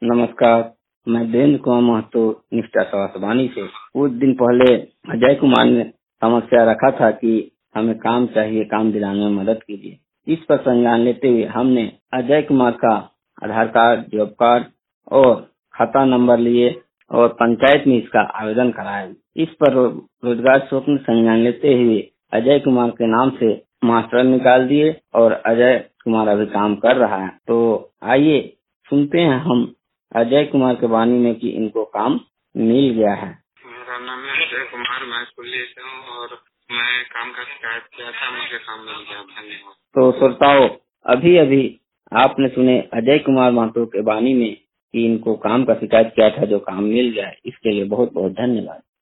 नमस्कार, मैं देवेंद्र कुमार महतो निष्ठा सभा सबानी से। कुछ दिन पहले अजय कुमार ने समस्या रखा था कि हमें काम चाहिए, काम दिलाने में मदद कीजिए। इस पर संज्ञान लेते हुए हमने अजय कुमार का आधार कार्ड, जॉब कार्ड और खाता नंबर लिए और पंचायत में इसका आवेदन कराया। इस पर रोजगार स्वप्न संज्ञान लेते हुए अजय कुमार के नाम से मास्टर निकाल दिए और अजय कुमार अभी काम कर रहा है। तो आइए सुनते हैं हम अजय कुमार के वाणी में कि इनको काम मिल गया है। मेरा नाम है अजय कुमार, मैं पुलिस से हूँ और मैं काम का शिकायत किया था, मुझे काम मिल गया। धन्यवाद। तो श्रोताओं, अभी अभी आपने सुने अजय कुमार महतो के वाणी में कि इनको काम का शिकायत किया था, जो काम मिल गया है। इसके लिए बहुत बहुत धन्यवाद।